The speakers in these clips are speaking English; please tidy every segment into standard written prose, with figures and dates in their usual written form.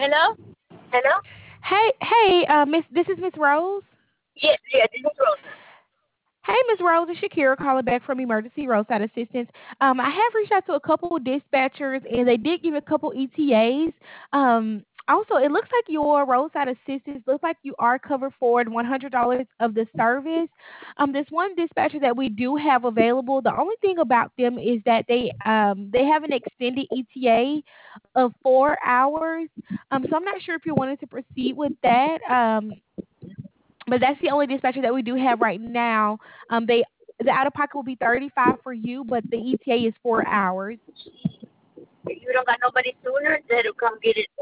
Hello? Hello? Hey, Miss. This is Miss Rose. Yes, this is Rosa. Hey, Miss Rose, it's Shakira calling back from Emergency Roadside Assistance. I have reached out to a couple of dispatchers, and they did give me a couple ETAs. Also, it looks like your roadside assistance looks like you are covered for $100 of the service. This one dispatcher that we do have available. The only thing about them is that they have an extended ETA of 4 hours. So I'm not sure if you wanted to proceed with that. But that's the only dispatcher that we do have right now. They the out of pocket will be 35 for you, but the ETA is 4 hours. You don't got nobody sooner that'll come get it.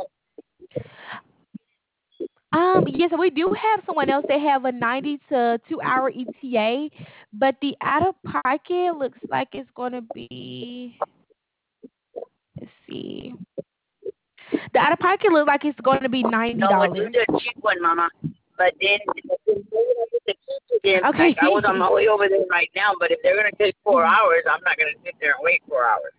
Yes, we do have someone else. They have a 90 to 2 hour ETA, but the out of pocket looks like it's going to be. Let's see. The out of pocket looks like it's going to be No, we'll do $90. the cheap one, Mama. But then the key to them, like Okay. I was on my way over there right now, but if they're going to take 4 hours, I'm not going to sit there and wait 4 hours.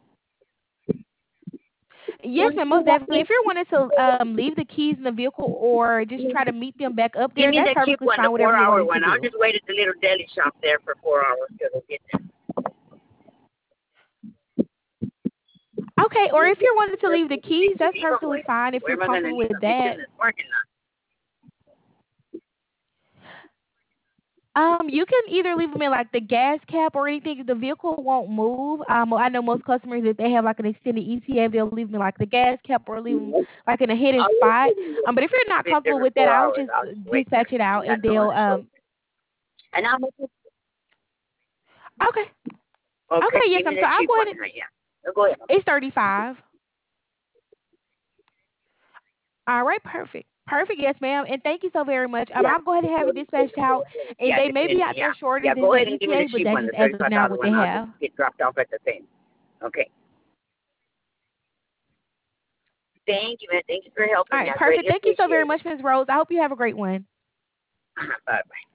Yes, ma'am, most definitely. If you're wanting to leave the keys in the vehicle or just try to meet them back up Give there, me that's the cheap perfectly one, the fine. Whatever you're 4 hour wanting to one. I'll do. just wait at the little deli shop there for 4 hours till they get there. Okay, or if you're wanting to leave the keys, that's Leave them perfectly with. fine if Where you're am I going to comfortable leave with them? It's that. in the parking lot. You can either leave them in like the gas cap or anything. The vehicle won't move. I know most customers if they have like an extended ETA, they'll leave them in like the gas cap or leave them like in a hidden I'll spot. But if you're not sit there comfortable for with that, four I'll hours. just I'll just wait there. dispatch it I out ain't got and no they'll other choice. And how much? Okay. Okay, Okay, yes, give me so the I'll cheap go one. ahead and Yeah. Go ahead. it's 35. All right, perfect. Perfect, yes, ma'am. And thank you so very much. Yeah. I'll go ahead and have it dispatched out. And Yeah, they may be out yeah. there shorter Yeah, than go the ahead and give me ETA, the but cheap that's one, the just as of now 35,000 what one. they I'll just have. get dropped off at the thing. Okay. Thank you, man. Thank you for All helping me. right, I perfect. greatly Thank you so very appreciate it. much, Ms. Rose. I hope you have a great one. Bye-bye.